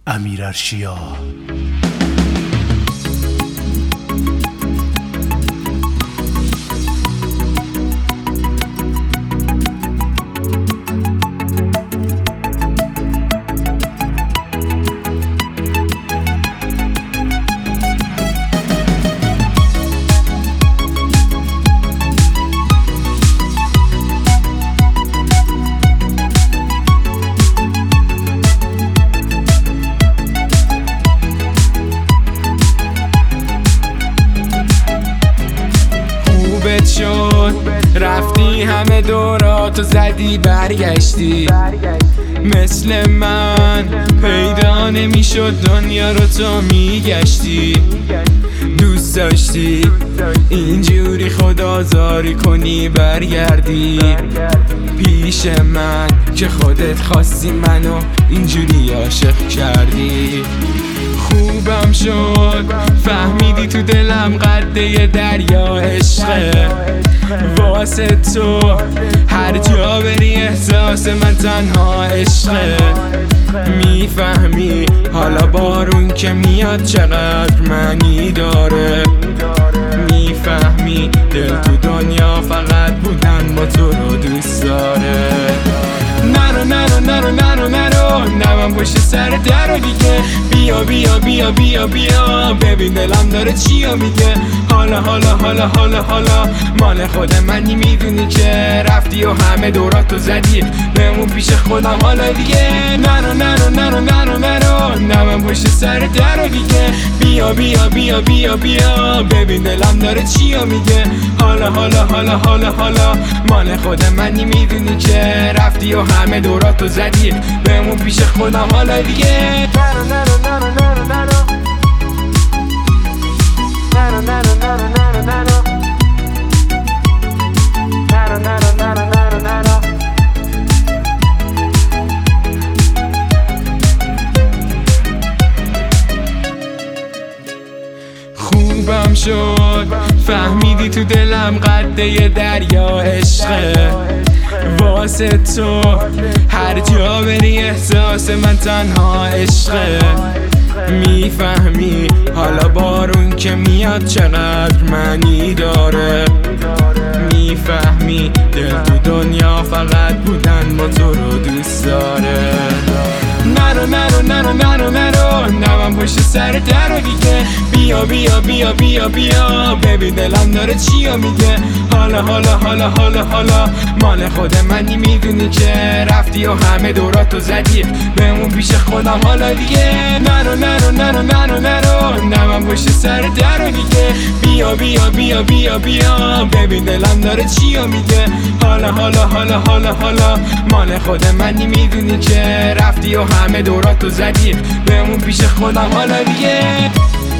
امیرارشیا. شد رفتی همه دوراتو زدی برگشتی، مثل من پیدا نمیشد دنیا رو تو میگشتی. دوست داشتی اینجوری خودآزاری کنی برگردی پیش من که خودت خواستی منو اینجوری عاشق کردی. خوبم شد فهمیدی تو دلم قده دریا عشقه، واسه تو هر جا بری احساس من تنها عشقه. میفهمی حالا بارون که میاد چقدر معنی داره، میفهمی دل تو دنیا فقط بودن با تو رو دوست داره. نرو نرو نرو نرو نرو نمم پشت سر در دیگه، بیا بیا بیا بیا بیا ببین دلم داره چیا میگه. حالا حالا حالا حالا حالا مال خود منی، میدونی که رفتی و همه دوراتو زدی بمون پیش خودم حالا دیگه. نرو نرو نرو نرو نرو نمم پشت سر در دیگه، بیا بیا بیا بیا بیا ببین دلم داره چیا میگه. حالا حالا حالا حالا حالا مال خود منی، میدونی که رفتی و همه دوراتو زدی بمون پیش خودم حالا دیگه. نرو نرو نرو نرو نرو نرو نرو نرو نرو نرو نرو نرو نرو نرو. خوبم شد فهمیدی تو دلم قده دریا عشقه، واسه تو هر جا بری احساس من تنها عشقه. میفهمی حالا بارون که میاد چقدر معنی داره، میفهمی دل تو دنیا فقط بودن با تو رو دوست داره. نرو نرو نرو نرو نرو نمم پشت سر در دیگه، بیا بیا بیا بیا بیا ببین دلم داره چیا میگه. حالا حالا حالا حالا حالا مال خود منی، میدونی که رفتی و همه دوراتو زدی بمون پیش خودم حالا دیگه. نرو نرو نرو نرو نرو نمم پشت سر در دیگه، بیا بیا بیا بیا بیا ببین دلم داره چیا میگه. حالا حالا حالا حالا حالا مال خود منی، میدونی که رفتی و همه دوراتو زدی بمون پیش خودم حالا دیگه.